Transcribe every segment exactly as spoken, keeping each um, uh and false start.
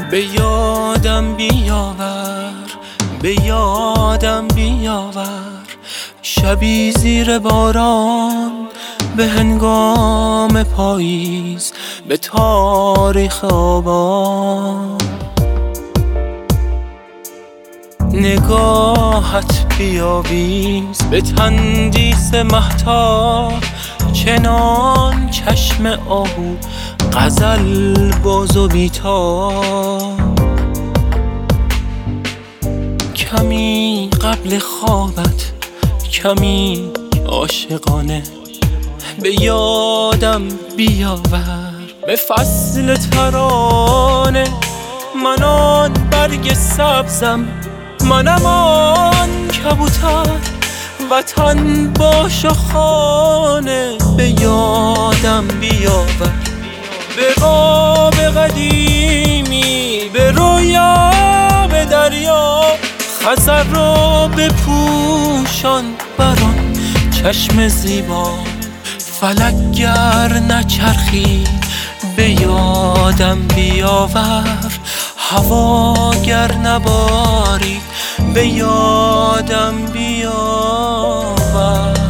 به یادم بیاور، به یادم بیاور شبی زیر باران به هنگام پاییز، به تاریخ آبان. نگاهت بیاویز به تندیس مهتاب، چنان چشم آهو غزل باز و بیتاب. کمی قبل خوابت، کمی عاشقانه به یادم بیاور. به فصل ترانه من آن برگ سبزم، منم آن کبوتر وطن باش و خانه. به یادم بیاور، به قاب قدیمی، به رویا، به دریا، خضر رو بپوشان بران چشم زیبا. فلک گر نچرخید به یادم بیاور، هوا گر نبارید به یادم بیاور.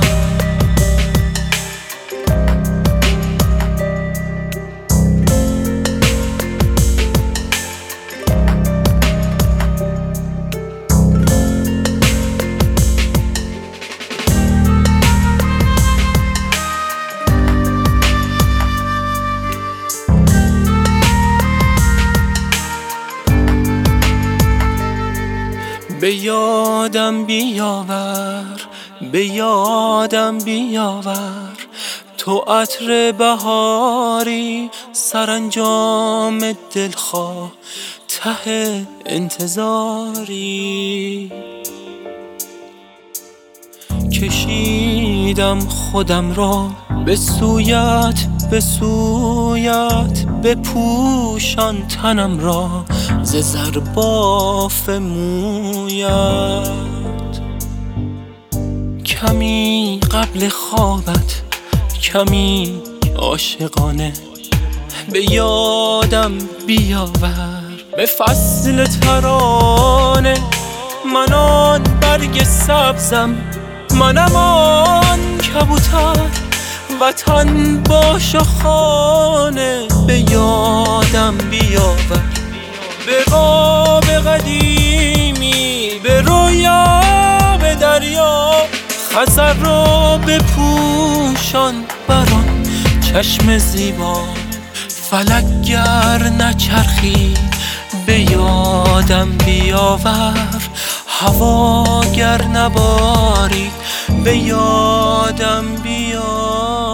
به یادم بیاور، به یادم بیاور تو عطر بهاری، سرانجام دلخواه ته انتظاری. کشیدم خودم را به سویت، به سویت، بپوشان تنم را ز زرباف مویت. کمی قبل خوابت، کمی عاشقانه به یادم بیاور. به فصل ترانه من آن برگ سبزم، منم آن کبوتر وطن باش و خانه. به یادم بیاور، به قاب قدیمی، به رویا، به دریا، خضر رو بپوشان بران چشم زیبا. فلک گر نچرخید به یادم بیاور، هوا گر نبارید به یادم بیاور.